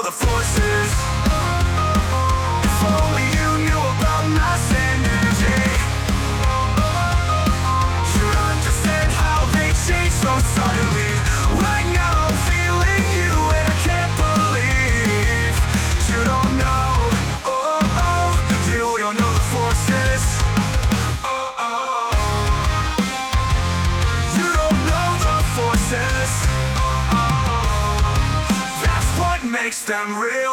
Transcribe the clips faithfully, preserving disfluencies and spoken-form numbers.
the forces. If only you knew about mass energy, you'd understand how they change so suddenly. Right now I'm feeling you and I can't believe you don't know. Oh, oh, you don't know the forces. Oh, oh, you don't know the forces. Oh, oh, that's what makes them real.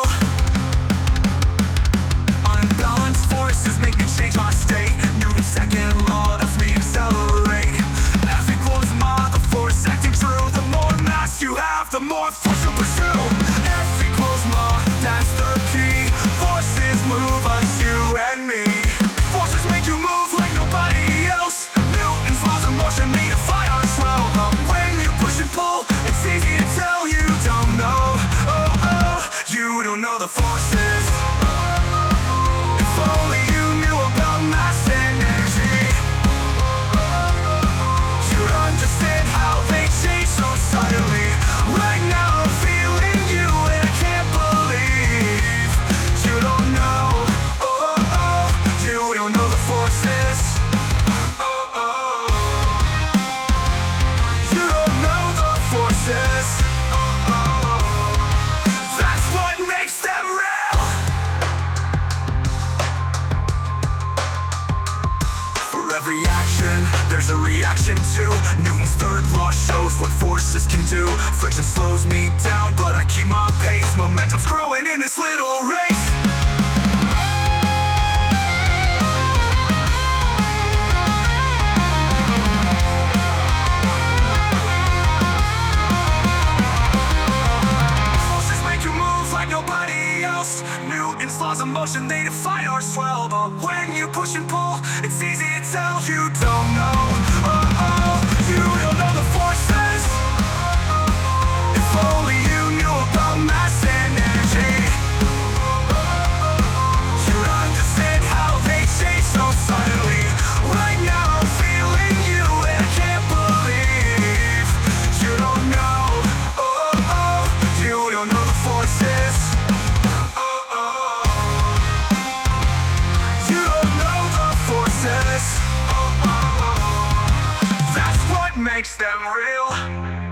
Unbalanced forces make me change my state. Newton's second law lets me accelerate. F equals ma, the force acting true. The more mass you have, the more force you'll pursue. F equals ma, that's the key. Forces move us, you and me. Forces make you move like nobody else. Newton's laws of motion made to fight our swell. But when you push and pull, it's easy to tell you don't know. Oh, oh, you don't know the forces. If only you knew about mass energy, you'd understand how they change so suddenly. Right now I'm feeling you and I can't believe you don't know. Oh, oh, you don't know the forces. Oh, oh, you don't know the forces. Oh, oh, that's what makes them real. For every action, there's a reaction too. Newton's third law shows what forces can do. Friction slows me down, but I keep my pace. Momentum's growing in this little race. Forces make you move like nobody else. Newton's laws of motion, they define our swell. But when you push and pull, it's easy to tell you don't know. Oh, oh, you don't know the forces. If only you knew about mass energy, you'd understand how they change so suddenly. Right now I'm feeling you and I can't believe you don't know. Oh, oh, you don't know the forces. Oh, oh, you don't know the forces. Oh, oh, that's what makes them real.